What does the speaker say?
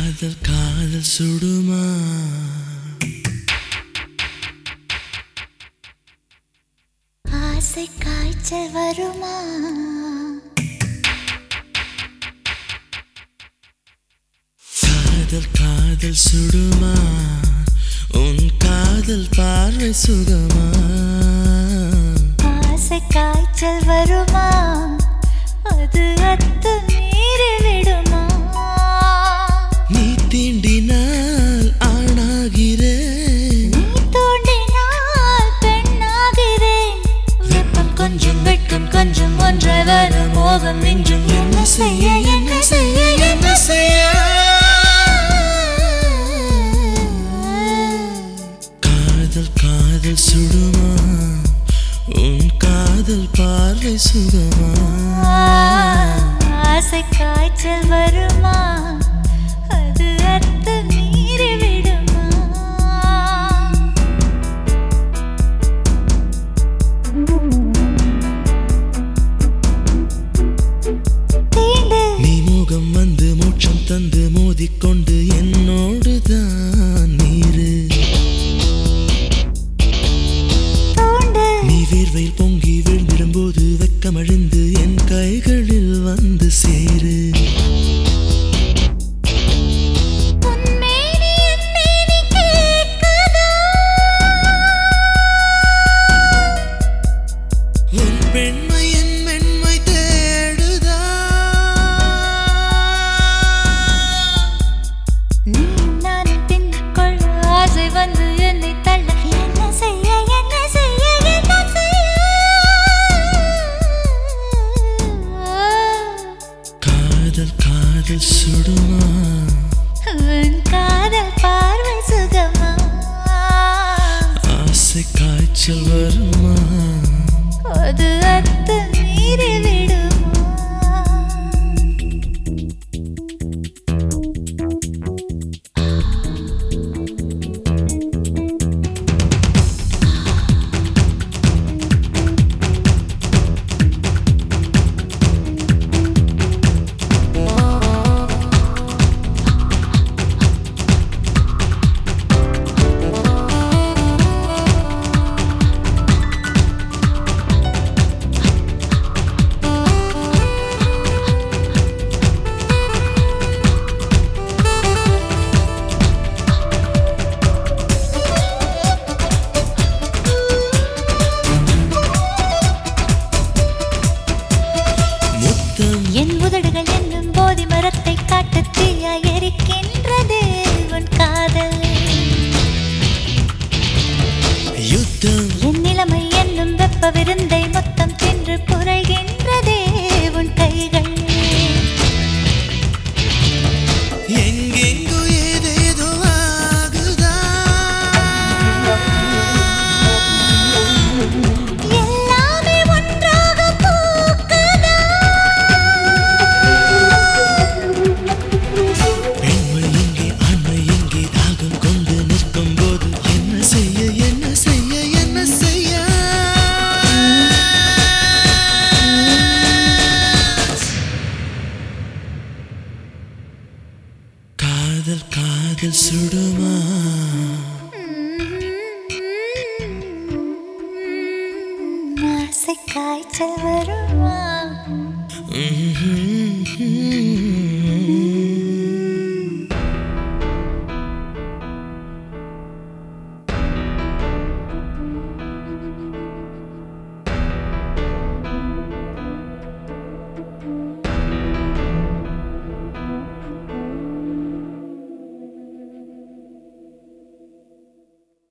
காதல் காதல் சுடுமா ஆசை காய்ச்சல் வருமா காதல் காதல் சுடுமா உன் காதல் பார்வை சுகமா ஆசை காய்ச்சல் வருமா அது அத்து மீறி விடுமா நீ தீண்டினால் ஆணாகிறேன் நீ தூண்டினால் பெண்ணாகிறேன் வெப்பம் கொஞ்சம் வெட்கம் கொஞ்சம் ஒன்றை வரும் மோகம் இன்றும் என்ன செய்ய என்ன செய்ய என்ன செய்ய காதல் காதல் சுடுமா உன் காதல் பார்வை சுகமா ஆசை காய்ச்சல் வருமா அது அத்து மீறி விடுமா நீ முகம் வந்து மோட்சம் தந்து மோதிக்கொண்டு என்னோடுதான் நீரு நீ வேர்வையில் பொங்கி விழுந்திடும்போது வெக்கமழிந்து என் கைகளில் வந்து சேரு உன் பெண்மை என் மென்மை தேடுதா நீ நான் பின்னுக்குள் ஆசை வந்து என்னை தள்ள என்ன செய்ய என்ன செய்ய என்ன செய்ய காதல் காதல் சுடுமா உன் காதல் பார்வை சுகமா ஆசை காய்ச்சல் வருமா அது அத்து மீறி விடுமா என் உதடுகள் என்னும் போதி மரத்தை காட்டு தீயாய் எரிக்கின்றதே உன் காதல் யுத்தம் என் நிலைமை என்னும் வெப்ப விருந்தை மொத்தம் தின்று புரைகின்றதே உன் கைகள் எங்கெங்கோ ஏதேதோ ஆகுதா எல்லாமே ஒன்றாக பூக்குதா பெண்மை எங்கே ஆண்மை எங்கே தாகம் கொண்டு நிற்கும் போது என்ன செய்ய என்ன செய்ய என்ன செய்ய காதல் காதல் சுடுமா ஆசை காய்ச்சல் வருமா ம்ஹும்.